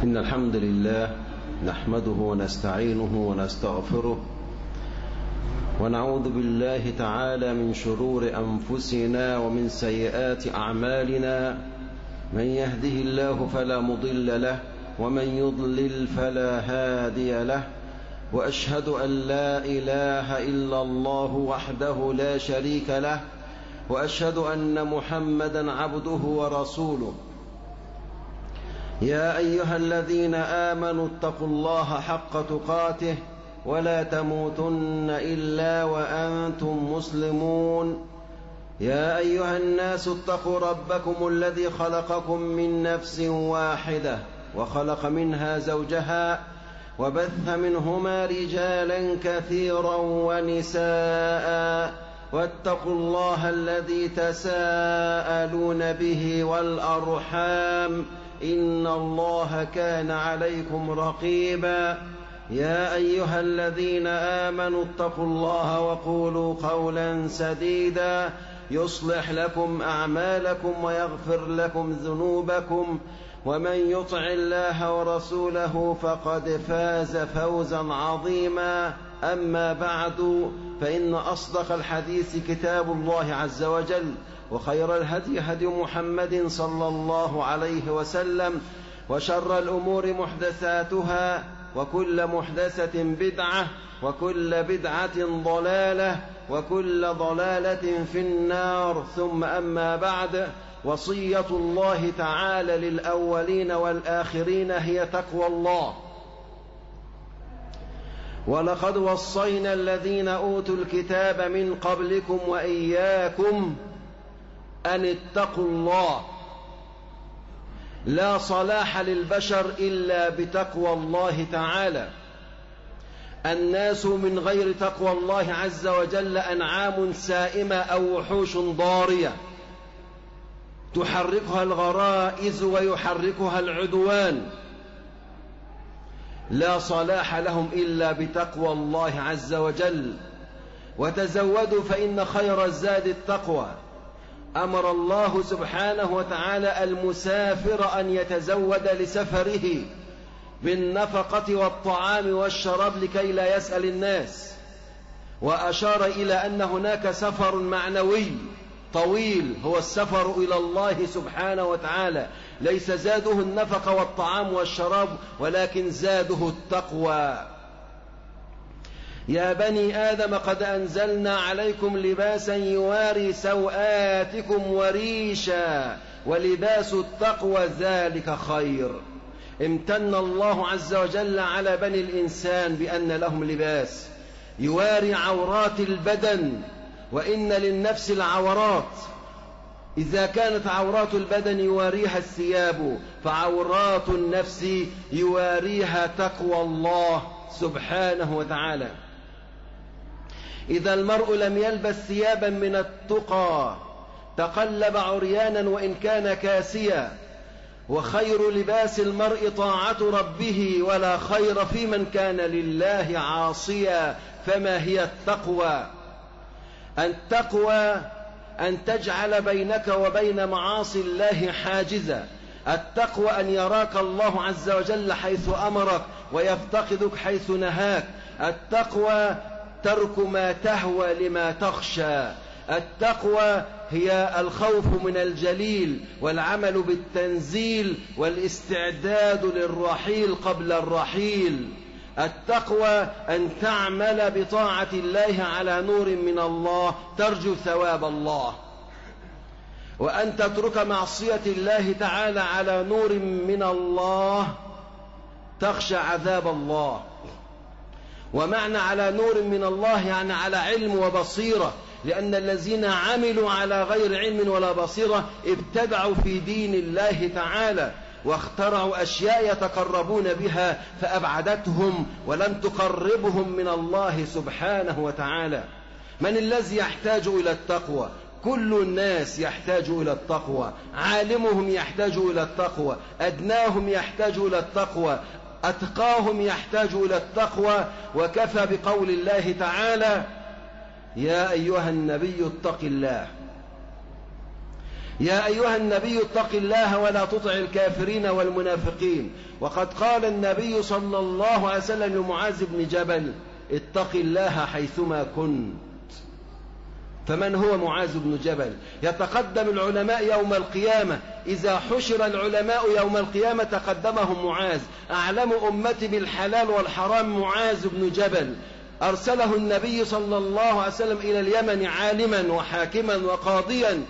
إن الحمد لله نحمده ونستعينه ونستغفره ونعوذ بالله تعالى من شرور أنفسنا ومن سيئات أعمالنا. من يهده الله فلا مضل له ومن يضلل فلا هادي له، وأشهد أن لا إله إلا الله وحده لا شريك له، وأشهد أن محمدا عبده ورسوله. يا أيها الذين آمنوا اتقوا الله حق تقاته ولا تموتن إلا وأنتم مسلمون. يا أيها الناس اتقوا ربكم الذي خلقكم من نفس واحدة وخلق منها زوجها وبث منهما رجالا كثيرا ونساء، واتقوا الله الذي تساءلون به والأرحام إن الله كان عليكم رقيبا. يا أيها الذين آمنوا اتقوا الله وقولوا قولا سديدا يصلح لكم أعمالكم ويغفر لكم ذنوبكم، ومن يطع الله ورسوله فقد فاز فوزا عظيما. أما بعد، فإن أصدق الحديث كتاب الله عز وجل، وخير الهدي هدي محمد صلى الله عليه وسلم، وشر الأمور محدثاتها، وكل محدثة بدعة، وكل بدعة ضلالة، وكل ضلالة في النار. ثم أما بعد، وصية الله تعالى للأولين والآخرين هي تقوى الله. ولقد وصينا الذين أوتوا الكتاب من قبلكم وإياكم أن اتقوا الله. لا صلاح للبشر إلا بتقوى الله تعالى. الناس من غير تقوى الله عز وجل أنعام سائمة أو وحوش ضارية تحركها الغرائز ويحركها العدوان. لا صلاح لهم إلا بتقوى الله عز وجل. وتزودوا فإن خير الزاد التقوى. أمر الله سبحانه وتعالى المسافر أن يتزود لسفره بالنفقة والطعام والشراب لكي لا يسأل الناس، وأشار إلى أن هناك سفر معنوي طويل هو السفر إلى الله سبحانه وتعالى، ليس زاده النفقة والطعام والشراب ولكن زاده التقوى. يا بني آدم قد أنزلنا عليكم لباسا يواري سوآتكم وريشا ولباس التقوى ذلك خير. امتن الله عز وجل على بني الإنسان بأن لهم لباس يواري عورات البدن، وإن للنفس العورات. إذا كانت عورات البدن يواريها الثياب، فعورات النفس يواريها تقوى الله سبحانه وتعالى. إذا المرء لم يلبس ثيابا من التقى تقلب عريانا وإن كان كاسيا. وخير لباس المرء طاعة ربه، ولا خير في من كان لله عاصيا. فما هي التقوى؟ التقوى أن تجعل بينك وبين معاصي الله حاجزا. التقوى أن يراك الله عز وجل حيث أمرك ويفتقدك حيث نهاك. التقوى ترك ما تهوى لما تخشى. التقوى هي الخوف من الجليل والعمل بالتنزيل والاستعداد للرحيل قبل الرحيل. التقوى أن تعمل بطاعة الله على نور من الله ترجو ثواب الله، وأن تترك معصية الله تعالى على نور من الله تخشى عذاب الله. ومعنى على نور من الله يعني على علم وبصيرة، لأن الذين عملوا على غير علم ولا بصيرة ابتدعوا في دين الله تعالى واخترعوا أشياء يتقربون بها فأبعدتهم ولم تقربهم من الله سبحانه وتعالى. من الذي يحتاج إلى التقوى؟ كل الناس يحتاج إلى التقوى. عالمهم يحتاج إلى التقوى، أدناهم يحتاج إلى التقوى، أتقاهم يحتاج إلى التقوى. وكفى بقول الله تعالى: يا أيها النبي اتق الله. يا أيها النبي اتق الله ولا تطع الكافرين والمنافقين. وقد قال النبي صلى الله عليه وسلم لمعاذ بن جبل اتق الله حيثما كنت. فمن هو معاذ بن جبل؟ يتقدم العلماء يوم القيامة، إذا حشر العلماء يوم القيامة تقدمهم معاذ. أعلم أمتي بالحلال والحرام معاذ بن جبل، أرسله النبي صلى الله عليه وسلم إلى اليمن عالما وحاكما وقاضيا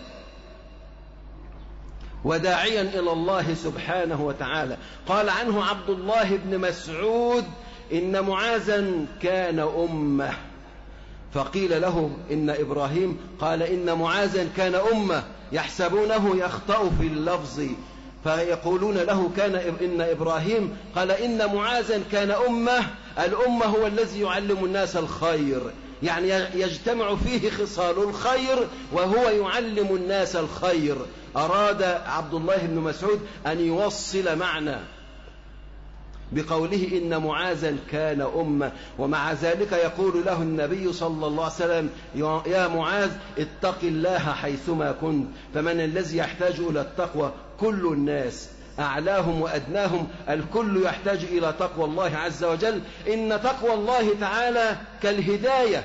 وداعيا إلى الله سبحانه وتعالى. قال عنه عبد الله بن مسعود إن معاذا كان أمة. فقيل له إن إبراهيم، قال إن معاذا كان أمة، يحسبونه يخطأ في اللفظ فيقولون له إن إبراهيم، قال إن معاذا كان أمة. الأمة هو الذي يعلم الناس الخير، يعني يجتمع فيه خصال الخير وهو يعلم الناس الخير. أراد عبد الله بن مسعود أن يوصل معنى بقوله إن معاذا كان أمة، ومع ذلك يقول له النبي صلى الله عليه وسلم يا معاذ اتق الله حيثما كنت. فمن الذي يحتاج إلى التقوى؟ كل الناس، أعلاهم وأدناهم، الكل يحتاج إلى تقوى الله عز وجل. إن تقوى الله تعالى كالهداية،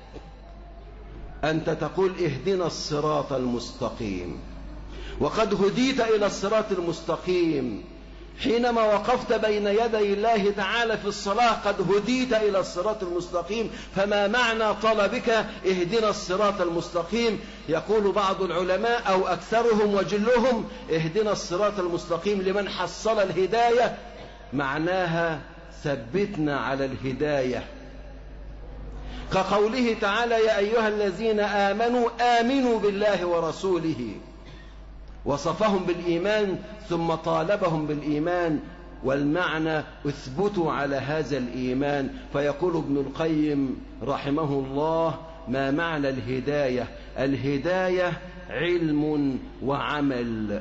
أنت تقول اهدنا الصراط المستقيم، وقد هديت إلى الصراط المستقيم حينما وقفت بين يدي الله تعالى في الصلاة، قد هديت إلى الصراط المستقيم. فما معنى طلبك اهدنا الصراط المستقيم؟ يقول بعض العلماء أو أكثرهم وجلهم اهدنا الصراط المستقيم لمن حصل الهداية، معناها ثبتنا على الهداية، كقوله تعالى يا أيها الذين آمنوا آمنوا بالله ورسوله، وصفهم بالإيمان ثم طالبهم بالإيمان، والمعنى اثبتوا على هذا الإيمان. فيقول ابن القيم رحمه الله ما معنى الهداية؟ الهداية علم وعمل،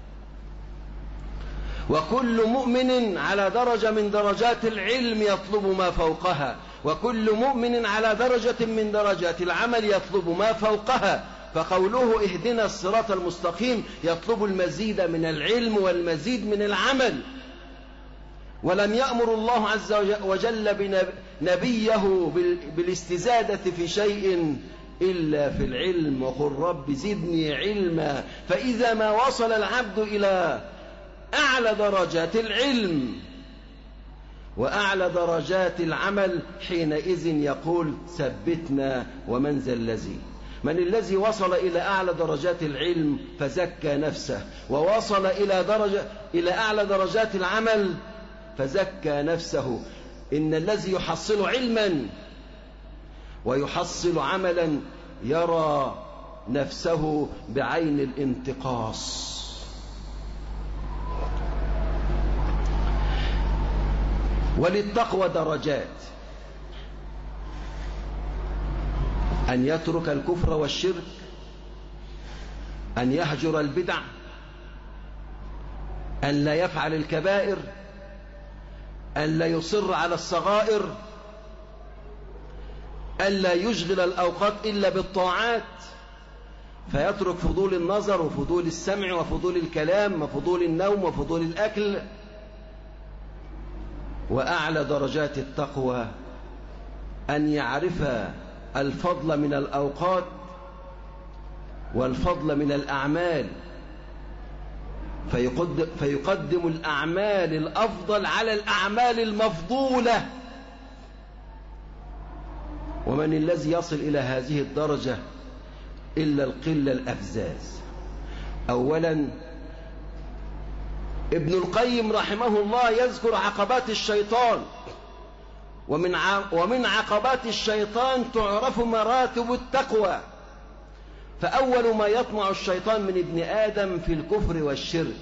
وكل مؤمن على درجة من درجات العلم يطلب ما فوقها، وكل مؤمن على درجة من درجات العمل يطلب ما فوقها. فقوله اهدنا الصراط المستقيم يطلب المزيد من العلم والمزيد من العمل. ولم يأمر الله عز وجل نبيه بالاستزادة في شيء إلا في العلم، وقل رب زدني علما. فإذا ما وصل العبد إلى أعلى درجات العلم وأعلى درجات العمل حينئذ يقول ثبتنا. ومن ذا الذي من الذي وصل إلى أعلى درجات العلم فزكى نفسه، ووصل إلى أعلى درجات العمل فزكى نفسه؟ إن الذي يحصل علما ويحصل عملا يرى نفسه بعين الانتقاص. وللتقوى درجات، أن يترك الكفر والشرك، أن يهجر البدع، أن لا يفعل الكبائر، أن لا يصر على الصغائر، أن لا يشغل الأوقات إلا بالطاعات، فيترك فضول النظر وفضول السمع وفضول الكلام وفضول النوم وفضول الأكل. وأعلى درجات التقوى أن يعرف الفضل من الأوقات والفضل من الأعمال، فيقدم الأعمال الأفضل على الأعمال المفضولة. ومن الذي يصل إلى هذه الدرجة إلا القلة الأفزاز؟ أولا ابن القيم رحمه الله يذكر عقبات الشيطان، ومن عقبات الشيطان تعرف مراتب التقوى. فأول ما يطمع الشيطان من ابن آدم في الكفر والشرك.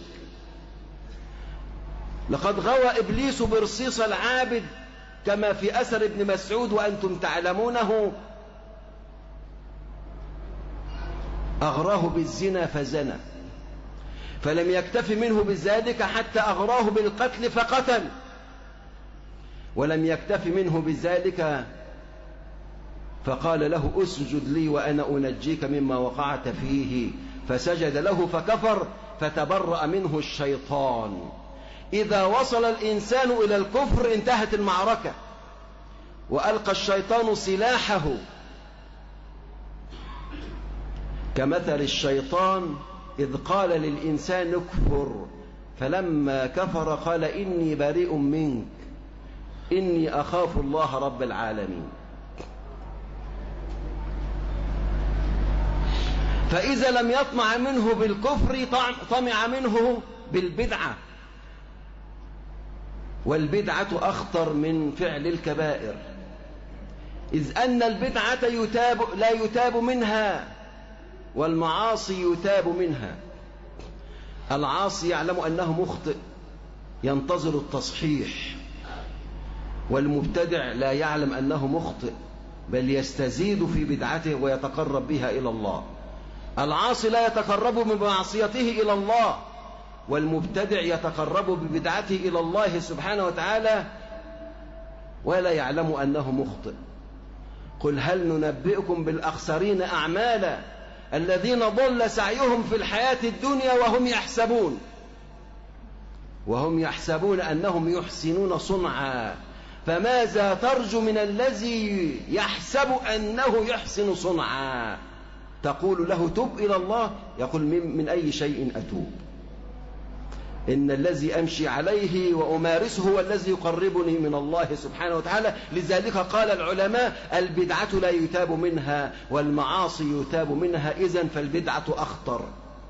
لقد غوى إبليس برصيص العابد كما في أثر ابن مسعود وأنتم تعلمونه، أغراه بالزنا فزنى، فلم يكتف منه بذلك حتى أغراه بالقتل فقتل، ولم يكتف منه بذلك فقال له اسجد لي وأنا أنجيك مما وقعت فيه، فسجد له فكفر فتبرأ منه الشيطان. إذا وصل الإنسان إلى الكفر انتهت المعركة، وألقى الشيطان سلاحه، كمثل الشيطان إذ قال للإنسان اكفر فلما كفر قال إني بريء منك إني أخاف الله رب العالمين. فإذا لم يطمع منه بالكفر طمع منه بالبدعة، والبدعة أخطر من فعل الكبائر، إذ أن البدعة لا يتاب منها، والمعاصي يتاب منها. العاصي يعلم أنه مخطئ ينتظر التصحيح، والمبتدع لا يعلم أنه مخطئ بل يستزيد في بدعته ويتقرب بها إلى الله. العاصي لا يتقرب بمعصيته إلى الله، والمبتدع يتقرب ببدعته إلى الله سبحانه وتعالى ولا يعلم أنه مخطئ. قل هل ننبئكم بالأخسرين أعمالا الذين ضل سعيهم في الحياة الدنيا وهم يحسبون أنهم يحسنون صنعا. فماذا ترجو من الذي يحسب أنه يحسن صنعا؟ تقول له تب إلى الله، يقول من أي شيء أتوب؟ إن الذي أمشي عليه وأمارسه هو الذي يقربني من الله سبحانه وتعالى. لذلك قال العلماء البدعة لا يتاب منها والمعاصي يتاب منها، إذن فالبدعة أخطر.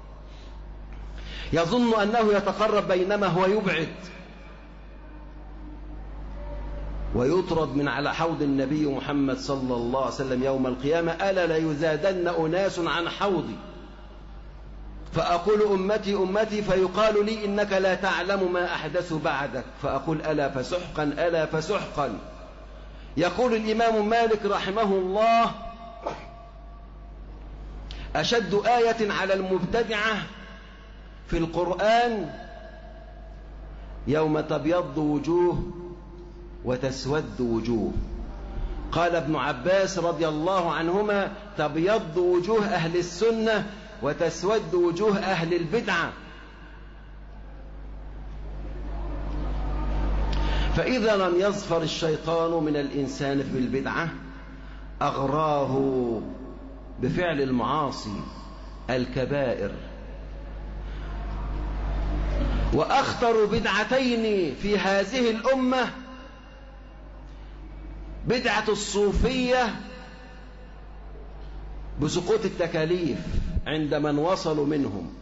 يظن أنه يتقرب بينما هو يبعد، ويطرد من على حوض النبي محمد صلى الله عليه وسلم يوم القيامة: ألا ليزادن أناس عن حوضي فأقول أمتي أمتي فيقال لي إنك لا تعلم ما أحدث بعدك فأقول ألا فسحقا ألا فسحقا. يقول الإمام مالك رحمه الله: أشد آية على المبتدعة في القرآن يوم تبيض وجوه وتسود وجوه. قال ابن عباس رضي الله عنهما: تبيض وجوه أهل السنة وتسود وجوه أهل البدعة. فإذا لم يظفر الشيطان من الإنسان في البدعة أغراه بفعل المعاصي الكبائر. وأخطر بدعتين في هذه الأمة بدعة الصوفية بسقوط التكاليف عند من وصلوا منهم،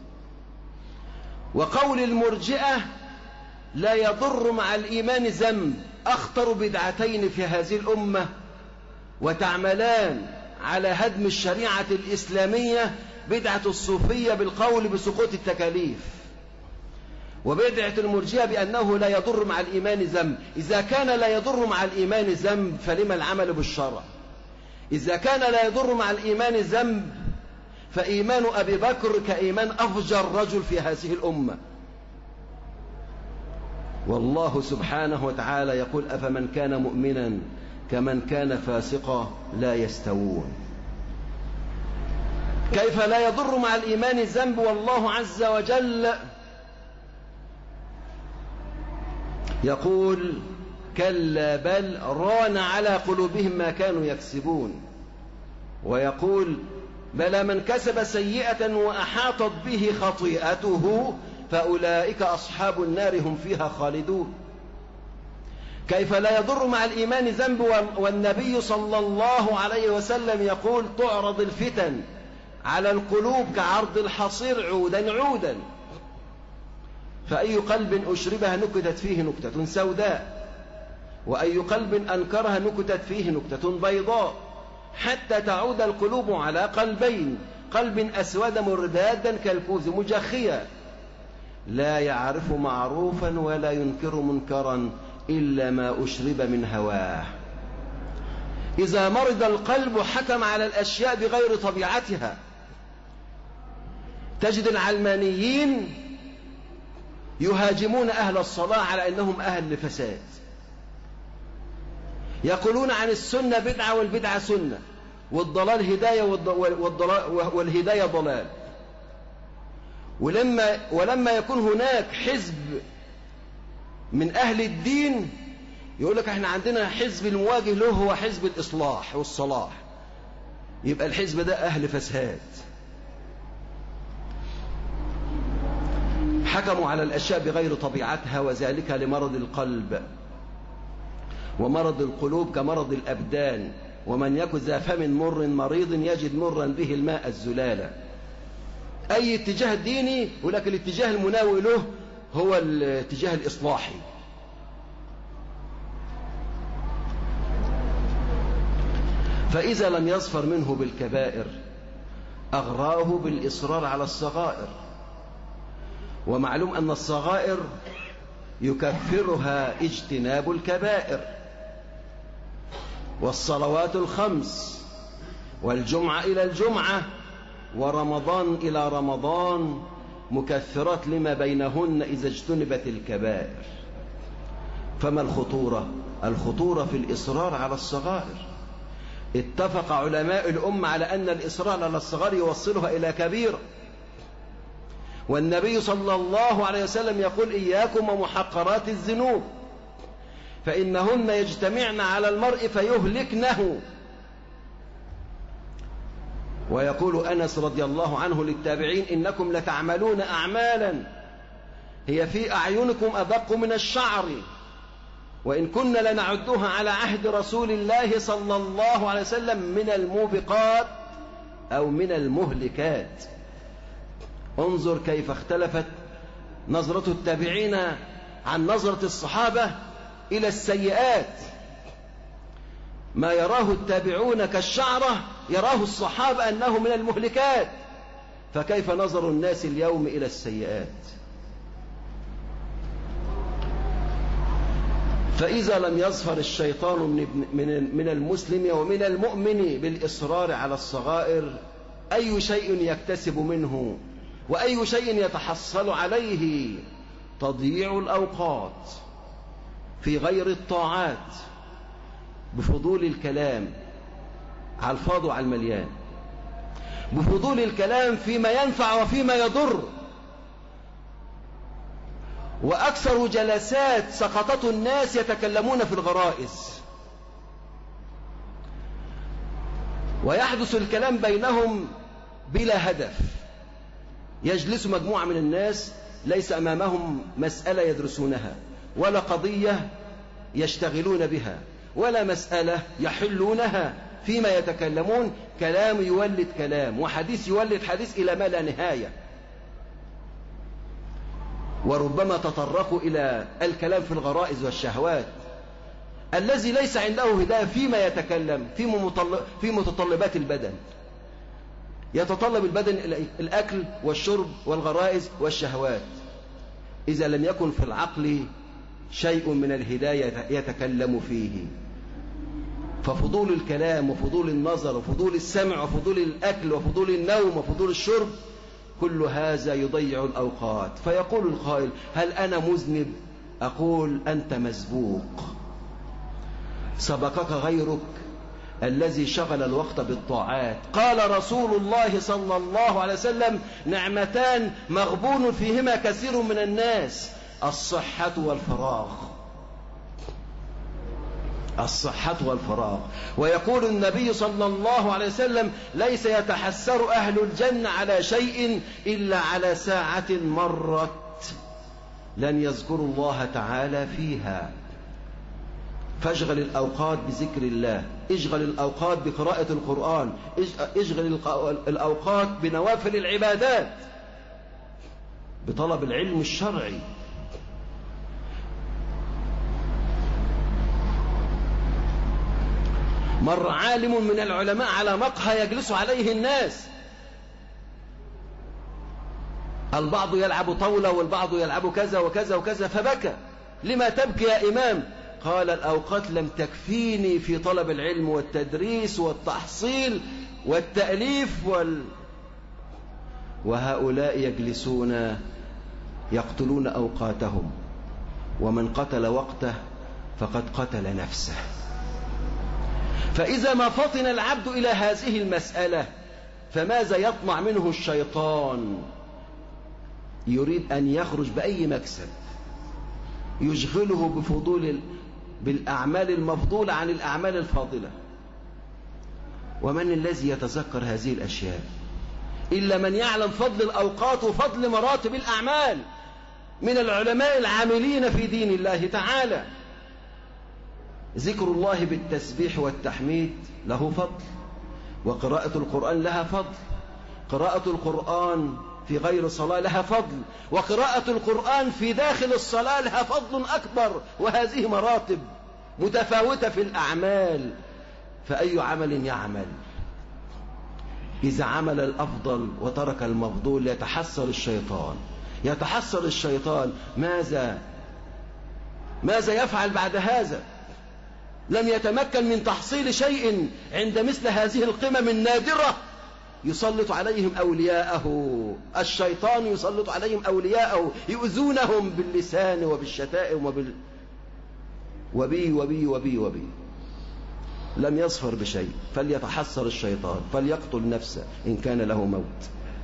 وقول المرجئة لا يضر مع الإيمان ذنب. أخطر بدعتين في هذه الأمة وتعملان على هدم الشريعة الإسلامية: بدعة الصوفية بالقول بسقوط التكاليف، وبدعة المرجئة بأنه لا يضر مع الإيمان ذنب. إذا كان لا يضر مع الإيمان ذنب فلما العمل بالشرع؟ إذا كان لا يضر مع الإيمان ذنب فإيمان أبي بكر كإيمان أفجر رجل في هذه الأمة. والله سبحانه وتعالى يقول: أفمن كان مؤمنا كمن كان فاسقا لا يستوون. كيف لا يضر مع الإيمان ذنب والله عز وجل يقول: كلا بل ران على قلوبهم ما كانوا يكسبون. ويقول: بلى من كسب سيئة وأحاطت به خطيئته فأولئك أصحاب النار هم فيها خالدون. كيف لا يضر مع الإيمان ذنب والنبي صلى الله عليه وسلم يقول: تعرض الفتن على القلوب كعرض الحصير عودا عودا، فأي قلب أشربها نكتت فيه نكتة سوداء، وأي قلب أنكرها نكتت فيه نكتة بيضاء، حتى تعود القلوب على قلبين: قلب أسود مردادا كالكوز مجخيا لا يعرف معروفا ولا ينكر منكرا إلا ما أشرب من هواه. إذا مرض القلب حكم على الأشياء بغير طبيعتها. تجد العلمانيين يهاجمون أهل الصلاة على أنهم أهل لفساد، يقولون عن السنة بدعة والبدعة سنة، والضلال هداية والهداية ضلال. ولما يكون هناك حزب من أهل الدين يقول لك احنا عندنا حزب المواجه له هو حزب الإصلاح والصلاح، يبقى الحزب ده أهل فساد. حكموا على الأشياء بغير طبيعتها، وذلك لمرض القلب، ومرض القلوب كمرض الأبدان. ومن يكن ذا فم مر مريض يجد مرا به الماء الزلالة. أي اتجاه ديني، ولكن الاتجاه المناوي له هو الاتجاه الإصلاحي. فإذا لم يظفر منه بالكبائر أغراه بالإصرار على الصغائر. ومعلوم أن الصغائر يكفرها اجتناب الكبائر، والصلوات الخمس، والجمعة إلى الجمعة، ورمضان إلى رمضان مكفرات لما بينهن إذا اجتنبت الكبائر. فما الخطورة؟ الخطورة في الإصرار على الصغائر. اتفق علماء الأمة على أن الإصرار على الصغائر يوصلها إلى كبيرة، والنبي صلى الله عليه وسلم يقول إياكم ومحقرات الذنوب فإنهن يجتمعن على المرء فيهلكنه. ويقول أنس رضي الله عنه للتابعين إنكم لتعملون أعمالا هي في أعينكم أدق من الشعر، وإن كنا لنعدها على عهد رسول الله صلى الله عليه وسلم من الموبقات أو من المهلكات. انظر كيف اختلفت نظرة التابعين عن نظرة الصحابة إلى السيئات. ما يراه التابعون كالشعرة يراه الصحابة أنه من المهلكات، فكيف نظر الناس اليوم إلى السيئات؟ فإذا لم يظفر الشيطان من المسلم ومن المؤمن بالإصرار على الصغائر أي شيء يكتسب منه وأي شيء يتحصل عليه؟ تضييع الأوقات في غير الطاعات بفضول الكلام على الفاضي وعلى المليان، بفضول الكلام فيما ينفع وفيما يضر. وأكثر جلسات سقطته الناس يتكلمون في الغرائز، ويحدث الكلام بينهم بلا هدف. يجلس مجموعة من الناس ليس أمامهم مسألة يدرسونها، ولا قضية يشتغلون بها، ولا مسألة يحلونها، فيما يتكلمون كلام يولد كلام، وحديث يولد حديث إلى ما لا نهاية. وربما تطرقوا إلى الكلام في الغرائز والشهوات. الذي ليس عنده هداية فيما يتكلم في متطلبات البدن. يتطلب البدن الأكل والشرب والغرائز والشهوات. إذا لم يكن في العقل شيء من الهداية يتكلم فيه، ففضول الكلام وفضول النظر وفضول السمع وفضول الأكل وفضول النوم وفضول الشرب كل هذا يضيع الأوقات. فيقول القائل هل أنا مذنب؟ أقول أنت مسبوق، سبقك غيرك الذي شغل الوقت بالطاعات. قال رسول الله صلى الله عليه وسلم نعمتان مغبون فيهما كثير من الناس، الصحة والفراغ. الصحة والفراغ. ويقول النبي صلى الله عليه وسلم ليس يتحسر أهل الجنة على شيء إلا على ساعة مرت لن يذكروا الله تعالى فيها. فاشغل الأوقات بذكر الله، اشغل الأوقات بقراءة القرآن، اشغل الأوقات بنوافل العبادات، بطلب العلم الشرعي. مر عالم من العلماء على مقهى يجلس عليه الناس، البعض يلعب طاولة والبعض يلعب كذا وكذا وكذا، فبكى. لما تبكي يا إمام؟ قال الأوقات لم تكفيني في طلب العلم والتدريس والتحصيل والتأليف وهؤلاء يجلسون يقتلون أوقاتهم، ومن قتل وقته فقد قتل نفسه. فإذا ما فطن العبد إلى هذه المسألة فماذا يطمع منه الشيطان؟ يريد أن يخرج بأي مكسب يشغله بالأعمال المفضولة عن الأعمال الفاضلة. ومن الذي يتذكر هذه الأشياء إلا من يعلم فضل الأوقات وفضل مراتب الأعمال من العلماء العاملين في دين الله تعالى. ذكر الله بالتسبيح والتحميد له فضل، وقراءة القرآن لها فضل. قراءة القرآن في غير الصلاة لها فضل، وقراءة القرآن في داخل الصلاة لها فضل أكبر. وهذه مراتب متفاوتة في الأعمال. فأي عمل يعمل إذا عمل الأفضل وترك المفضول يتحسر الشيطان. يتحسر الشيطان ماذا يفعل بعد هذا؟ لم يتمكن من تحصيل شيء عند مثل هذه القمم النادرة. يسلط عليهم أولياءه، الشيطان يسلط عليهم أولياءه يؤذونهم باللسان وبالشتائم وبي لم يصفر بشيء. فليتحسر الشيطان، فليقتل نفسه إن كان له موت.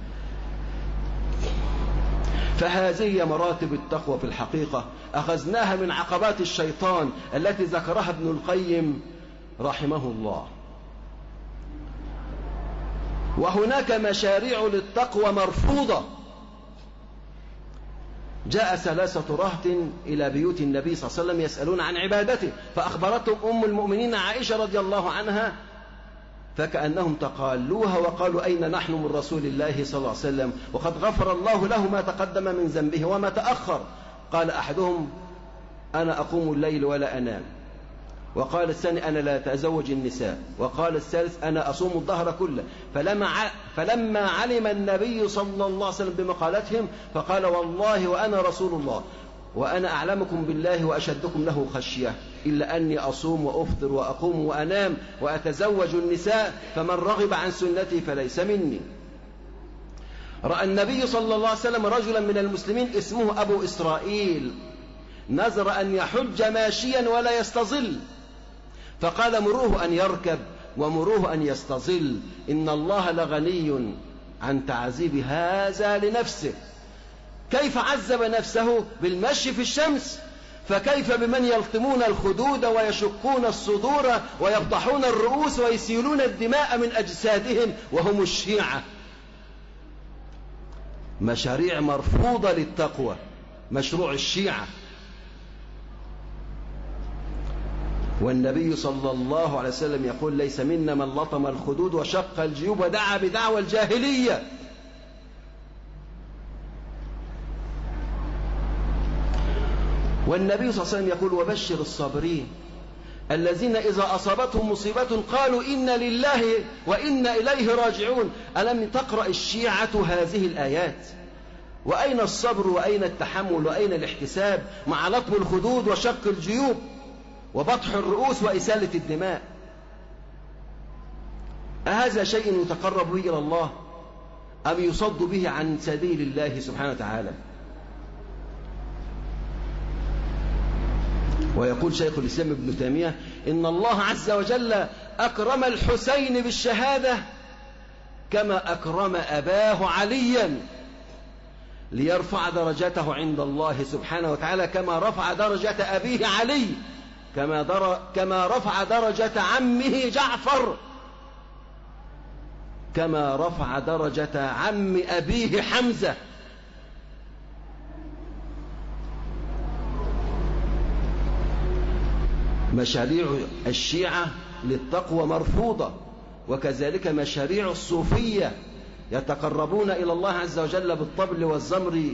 فهذه مراتب التقوى في الحقيقة أخذناها من عقبات الشيطان التي ذكرها ابن القيم رحمه الله. وهناك مشاريع للتقوى مرفوضة. جاء 3 رهط إلى بيوت النبي صلى الله عليه وسلم يسألون عن عبادته، فأخبرتهم أم المؤمنين عائشة رضي الله عنها فكأنهم تقالوها وقالوا أين نحن من رسول الله صلى الله عليه وسلم وقد غفر الله له ما تقدم من ذنبه وما تأخر. قال أحدهم أنا أقوم الليل ولا أنام، وقال الثاني أنا لا أتزوج النساء، وقال الثالث أنا أصوم الدهر كله. فلما علم النبي صلى الله عليه وسلم بمقالتهم فقال والله وأنا رسول الله وأنا أعلمكم بالله وأشدكم له خشية، إلا أني أصوم وأفطر وأقوم وأنام وأتزوج النساء، فمن رغب عن سنتي فليس مني. رأى النبي صلى الله عليه وسلم رجلا من المسلمين اسمه أبو إسرائيل نذر أن يحج ماشيا ولا يستظل، فقال مروه أن يركب ومروه أن يستظل، إن الله لغني عن تعذيب هذا لنفسه. كيف عذب نفسه بالمشي في الشمس؟ فكيف بمن يلطمون الخدود ويشقون الصدور ويفضحون الرؤوس ويسيلون الدماء من أجسادهم وهم الشيعة. مشاريع مرفوضة للتقوى، مشروع الشيعة. والنبي صلى الله عليه وسلم يقول ليس منا من لطم الخدود وشق الجيوب ودعا بدعوى الجاهلية. والنبي صلى الله عليه وسلم يقول وبشر الصابرين الذين إذا أصابتهم مصيبة قالوا إنا لله وإنا إليه راجعون. ألم تقرأ الشيعة هذه الآيات؟ وأين الصبر وأين التحمل وأين الاحتساب مع لطم الخدود وشق الجيوب وبطح الرؤوس وإسالة الدماء؟ أهذا شيء يتقرب به إلى الله أم يصد به عن سبيل الله سبحانه وتعالى؟ ويقول شيخ الإسلام ابن تيمية إن الله عز وجل أكرم الحسين بالشهادة كما أكرم أباه عليا ليرفع درجته عند الله سبحانه وتعالى كما رفع درجة أبيه علي، كما رفع درجة عمه جعفر، كما رفع درجة عم أبيه حمزة. مشاريع الشيعة للتقوى مرفوضة، وكذلك مشاريع الصوفية يتقربون إلى الله عز وجل بالطبل والزمر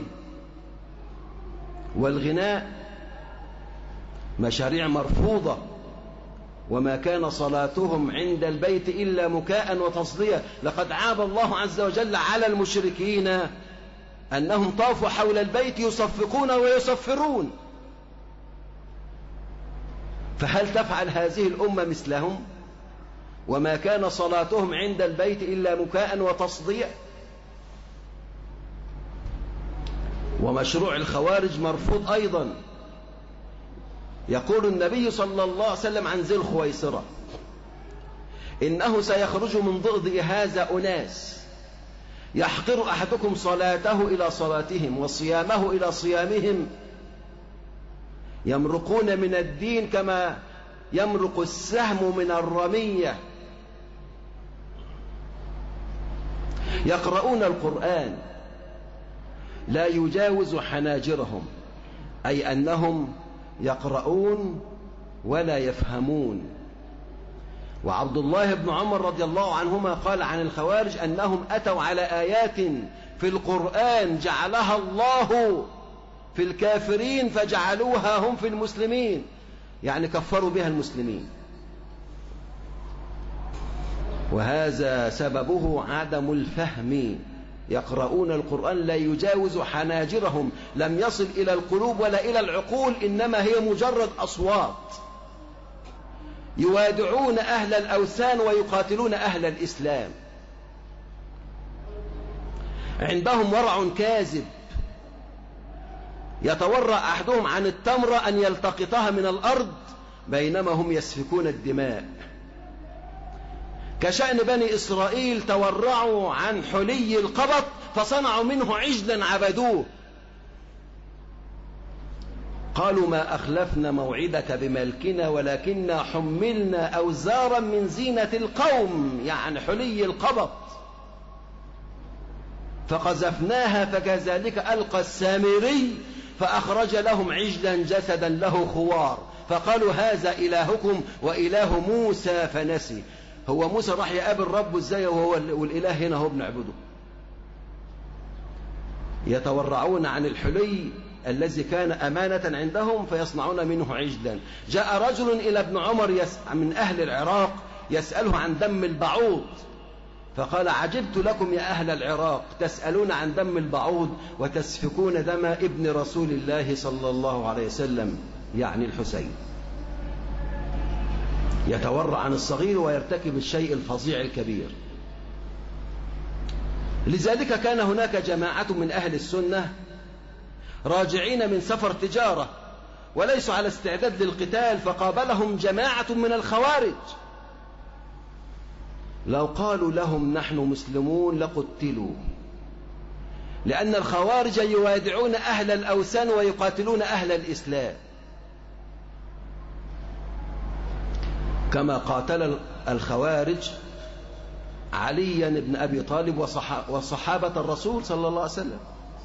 والغناء، مشاريع مرفوضة. وما كان صلاتهم عند البيت إلا مكاء وتصدية. لقد عاب الله عز وجل على المشركين أنهم طافوا حول البيت يصفقون ويصفرون. فهل تفعل هذه الأمة مثلهم؟ وما كان صلاتهم عند البيت إلا مكاء وتصديع. ومشروع الخوارج مرفوض أيضا. يقول النبي صلى الله عليه وسلم عن ذي الخويصرة إنه سيخرج من ضئضئ هذا أناس يحقر أحدكم صلاته إلى صلاتهم وصيامه إلى صيامهم، يمرقون من الدين كما يمرق السهم من الرمية. يقرؤون القرآن لا يجاوز حناجرهم، أي أنهم يقرؤون ولا يفهمون. وعبد الله بن عمر رضي الله عنهما قال عن الخوارج أنهم أتوا على آيات في القرآن جعلها الله في الكافرين فجعلوها هم في المسلمين، يعني كفروا بها المسلمين. وهذا سببه عدم الفهم. يقرؤون القرآن لا يجاوز حناجرهم، لم يصل إلى القلوب ولا إلى العقول، إنما هي مجرد أصوات. يوادعون أهل الأوثان ويقاتلون أهل الإسلام. عندهم ورع كاذب، يتورع أحدهم عن التمرة أن يلتقطها من الأرض بينما هم يسفكون الدماء. كشأن بني إسرائيل تورعوا عن حلي القبط فصنعوا منه عجلا عبدوه. قالوا ما أخلفنا موعدك بملكنا ولكننا حملنا أوزارا من زينة القوم، يعني حلي القبط، فقذفناها فكذلك ألقى السامري فأخرج لهم عجلا جسدا له خوار، فقالوا هذا إلهكم وإله موسى فنسي. هو موسى راح يقابل ربه ازاي والإله هنا هو بنعبده؟ يتورعون عن الحلي الذي كان أمانة عندهم فيصنعون منه عجلا. جاء رجل إلى ابن عمر من أهل العراق يسأله عن دم البعوض، فقال عجبت لكم يا أهل العراق تسألون عن دم البعوض وتسفكون دم ابن رسول الله صلى الله عليه وسلم، يعني الحسين. يتورع عن الصغير ويرتكب الشيء الفظيع الكبير. لذلك كان هناك جماعة من أهل السنة راجعين من سفر تجارة وليسوا على استعداد للقتال، فقابلهم جماعة من الخوارج. لو قالوا لهم نحن مسلمون لقتلوا، لأن الخوارج يوادعون أهل الأوثان ويقاتلون أهل الإسلام، كما قاتل الخوارج عليا بن أبي طالب وصحابة الرسول صلى الله عليه وسلم،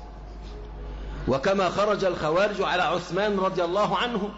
وكما خرج الخوارج على عثمان رضي الله عنه.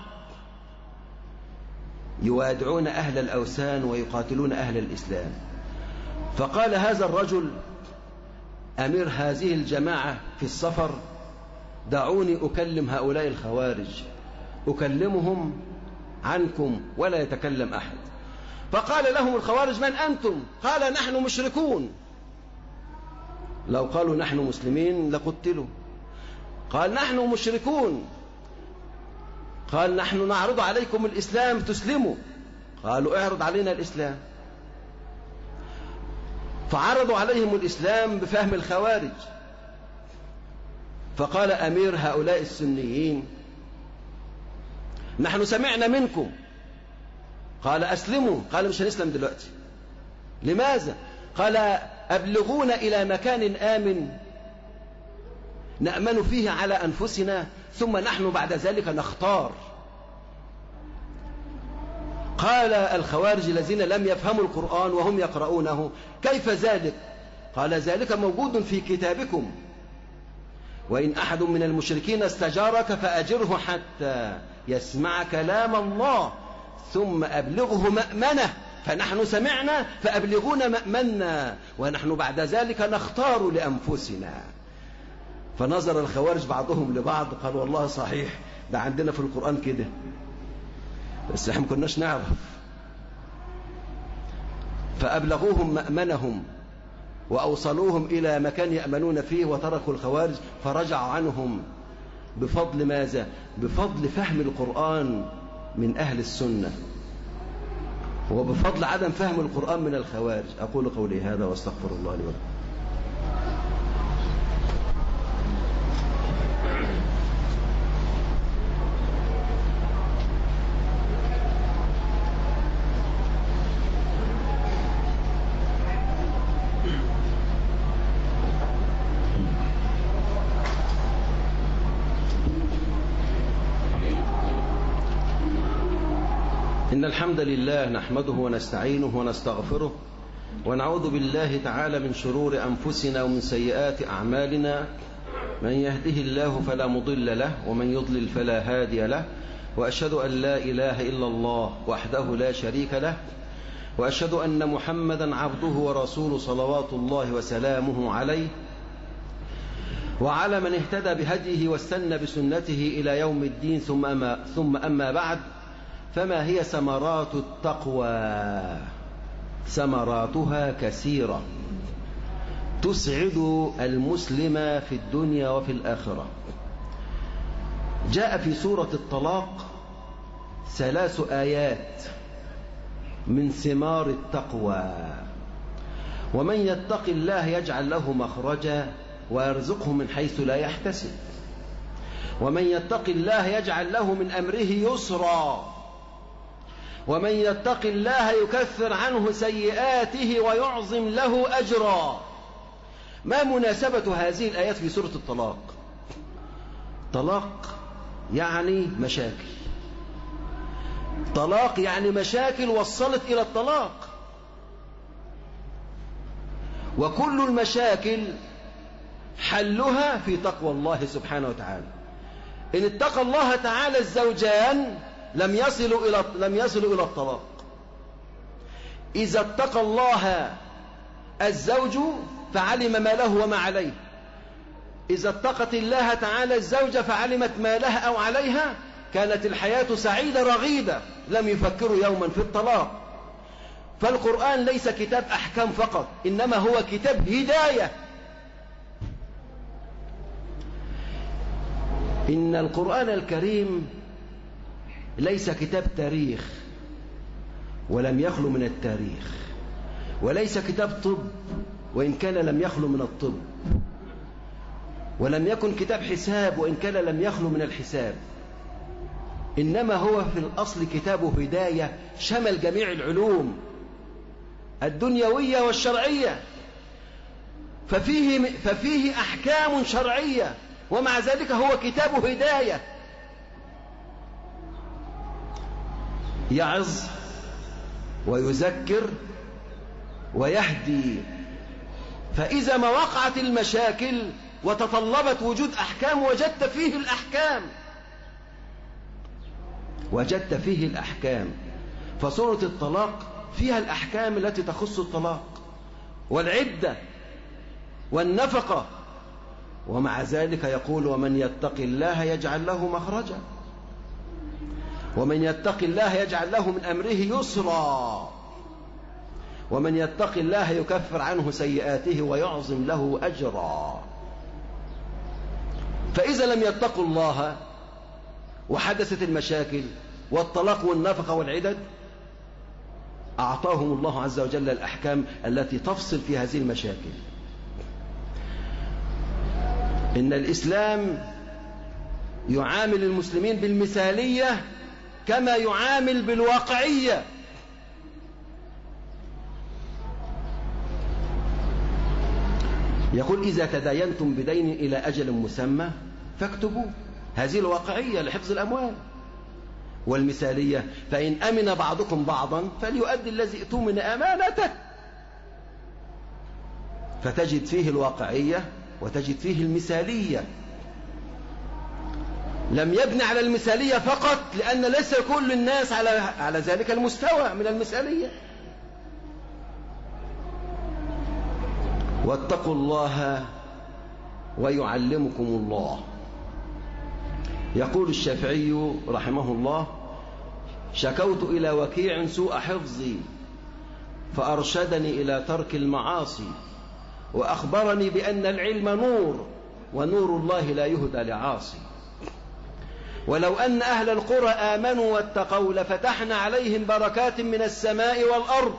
يوادعون أهل الأوثان ويقاتلون أهل الإسلام. فقال هذا الرجل أمير هذه الجماعة في السفر دعوني أكلم هؤلاء الخوارج، أكلمهم عنكم ولا يتكلم أحد. فقال لهم الخوارج من أنتم؟ قال نحن مشركون. لو قالوا نحن مسلمين لقتلوا. قال نحن مشركون. قال نحن نعرض عليكم الإسلام تسلموا. قالوا اعرض علينا الإسلام. فعرضوا عليهم الإسلام بفهم الخوارج. فقال أمير هؤلاء السنيين نحن سمعنا منكم. قال أسلموا. قال مش هنسلم دلوقتي. لماذا؟ قال أبلغونا إلى مكان آمن نأمن فيه على أنفسنا ثم نحن بعد ذلك نختار. قال الخوارج الذين لم يفهموا القرآن وهم يقرؤونه كيف ذلك؟ قال ذلك موجود في كتابكم، وإن أحد من المشركين استجارك فأجره حتى يسمع كلام الله ثم أبلغه مأمنه، فنحن سمعنا فأبلغونا مأمنا ونحن بعد ذلك نختار لأنفسنا. فنظر الخوارج بعضهم لبعض قالوا والله صحيح ده عندنا في القرآن كده، بس احنا ما كناش نعرف. فأبلغوهم مأمنهم وأوصلوهم إلى مكان يأمنون فيه وتركوا الخوارج، فرجعوا عنهم بفضل ماذا؟ بفضل فهم القرآن من أهل السنة وبفضل عدم فهم القرآن من الخوارج. أقول قولي هذا واستغفر الله لي ولكم. إن الحمد لله نحمده ونستعينه ونستغفره ونعوذ بالله تعالى من شرور أنفسنا ومن سيئات أعمالنا. من يهده الله فلا مضل له ومن يضلل فلا هادي له، وأشهد أن لا إله إلا الله وحده لا شريك له، وأشهد أن محمدا عبده ورسوله صلوات الله وسلامه عليه وعلى من اهتدى بهديه واستنى بسنته إلى يوم الدين. ثم أما بعد، فما هي ثمرات التقوى؟ ثمراتها كثيرة تسعد المسلم في الدنيا وفي الآخرة. جاء في سورة الطلاق 3 آيات من ثمار التقوى: ومن يتق الله يجعل له مخرجا ويرزقه من حيث لا يحتسب، ومن يتق الله يجعل له من أمره يسرا، ومن يتق الله يكفر عنه سيئاته ويعظم له أجرا. ما مناسبة هذه الآيات في سورة الطلاق؟ طلاق يعني مشاكل، طلاق يعني مشاكل وصلت إلى الطلاق، وكل المشاكل حلها في تقوى الله سبحانه وتعالى. إن اتقى الله تعالى الزوجان لم يصلوا إلى الطلاق. إذا اتقى الله الزوج فعلم ما له وما عليه، إذا اتقت الله تعالى الزوجة فعلمت ما لها أو عليها، كانت الحياة سعيدة رغيدة، لم يفكروا يوما في الطلاق. فالقرآن ليس كتاب أحكام فقط، إنما هو كتاب هداية. إن القرآن الكريم ليس كتاب تاريخ ولم يخلو من التاريخ، وليس كتاب طب وإن كان لم يخلو من الطب، ولم يكن كتاب حساب وإن كان لم يخلو من الحساب، إنما هو في الأصل كتاب هداية شمل جميع العلوم الدنيوية والشرعية، ففيه أحكام شرعية، ومع ذلك هو كتاب هداية يعظ ويذكر ويهدي. فإذا ما وقعت المشاكل وتطلبت وجود أحكام وجدت فيه الأحكام. فسورة الطلاق فيها الأحكام التي تخص الطلاق والعدة والنفقة، ومع ذلك يقول: ومن يتق الله يجعل له مخرجا، ومن يتق الله يجعل له من أمره يسرا، ومن يتق الله يكفر عنه سيئاته ويعظم له أجرا. فإذا لم يتقوا الله وحدثت المشاكل والطلاق والنفقة والعدد، أعطاهم الله عز وجل الأحكام التي تفصل في هذه المشاكل. إن الإسلام يعامل المسلمين بالمثالية كما يعامل بالواقعية. يقول: إذا تداينتم بدين إلى أجل مسمى فاكتبوا. هذه الواقعية لحفظ الأموال. والمثالية: فإن أمن بعضكم بعضا فليؤدي الذي ائتمن أمانته. فتجد فيه الواقعية وتجد فيه المثالية. لم يبني على المثالية فقط، لأن ليس كل الناس على ذلك المستوى من المثالية. واتقوا الله ويعلمكم الله. يقول الشافعي رحمه الله: شكوت إلى وكيع سوء حفظي فأرشدني إلى ترك المعاصي، وأخبرني بأن العلم نور ونور الله لا يهدى لعاصي، ولو أن أهل القرى آمنوا واتقوا لفتحنا عليهم بركات من السماء والأرض.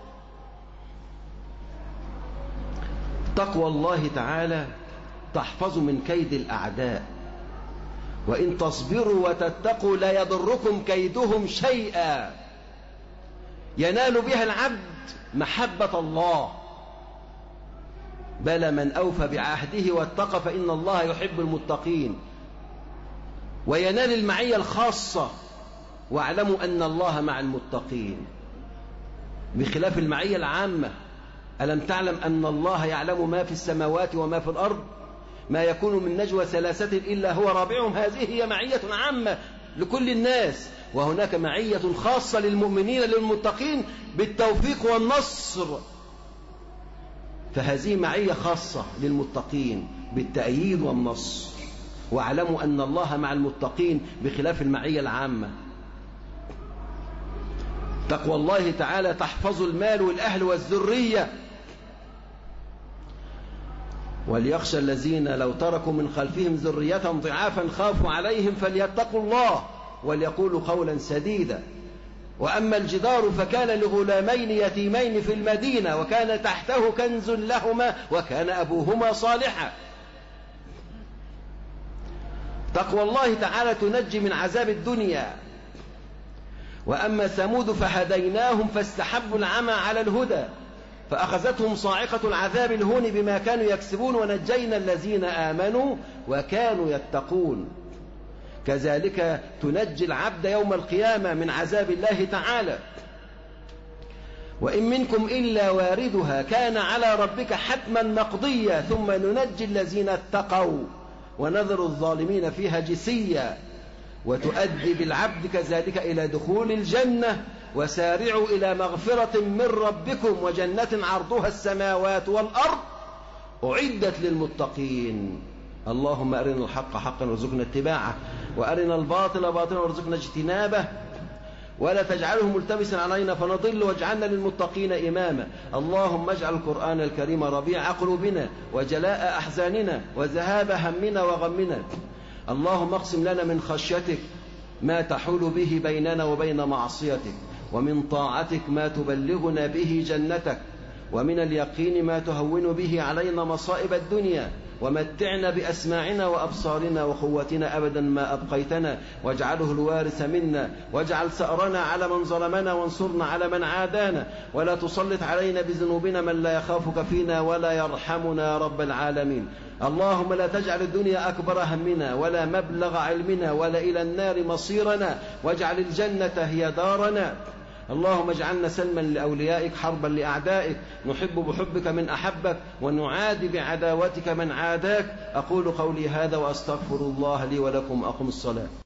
تقوى الله تعالى تحفظ من كيد الأعداء، وإن تصبروا وتتقوا لا يضركم كيدهم شيئا، ينال بها العبد محبة الله. بلى من أوفى بعهده واتقى فإن الله يحب المتقين، وينال المعية الخاصة واعلموا أن الله مع المتقين، بخلاف المعية العامة. ألم تعلم أن الله يعلم ما في السماوات وما في الأرض؟ ما يكون من نجوى ثلاثة إلا هو رابعهم. هذه هي معية عامة لكل الناس، وهناك معية خاصة للمؤمنين للمتقين بالتوفيق والنصر. فهذه معية خاصة للمتقين بالتأييد والنصر. واعلموا أن الله مع المتقين بخلاف المعية العامة. تقوى الله تعالى تحفظ المال والأهل والذرية. وليخشى الذين لو تركوا من خلفهم ذرية ضعافا خافوا عليهم فليتقوا الله وليقولوا قولا سديدا. وأما الجدار فكان لغلامين يتيمين في المدينة وكان تحته كنز لهما وكان أبوهما صالحا. تقوى الله تعالى تنجي من عذاب الدنيا. وأما ثمود فهديناهم فاستحبوا العمى على الهدى فأخذتهم صاعقة العذاب الهون بما كانوا يكسبون ونجينا الذين آمنوا وكانوا يتقون. كذلك تنجي العبد يوم القيامة من عذاب الله تعالى. وإن منكم إلا واردها كان على ربك حتما مقضيا ثم ننجي الذين اتقوا ونذر الظالمين فيها جثيا. وتؤدي بالعبد كذلك إلى دخول الجنة. وسارعوا إلى مغفرة من ربكم وجنة عرضها السماوات والأرض أعدت للمتقين. اللهم أرنا الحق حقا وارزقنا اتباعه وأرنا الباطل باطلا وارزقنا اجتنابه ولا تجعله ملتبسا علينا فنضل واجعلنا للمتقين إماما. اللهم اجعل القرآن الكريم ربيع قلوبنا وجلاء أحزاننا وذهاب همنا وغمنا. اللهم اقسم لنا من خشيتك ما تحول به بيننا وبين معصيتك ومن طاعتك ما تبلغنا به جنتك ومن اليقين ما تهون به علينا مصائب الدنيا ومتعنا بأسماعنا وأبصارنا وقوتنا أبدا ما أبقيتنا واجعله الوارث منا واجعل ثأرنا على من ظلمنا وانصرنا على من عادانا ولا تسلط علينا بذنوبنا من لا يخافك فينا ولا يرحمنا يا رب العالمين. اللهم لا تجعل الدنيا أكبر همنا ولا مبلغ علمنا ولا إلى النار مصيرنا واجعل الجنة هي دارنا. اللهم اجعلنا سلما لأوليائك حربا لأعدائك نحب بحبك من أحبك ونعادي بعداوتك من عاداك. أقول قولي هذا وأستغفر الله لي ولكم. أقم الصلاة.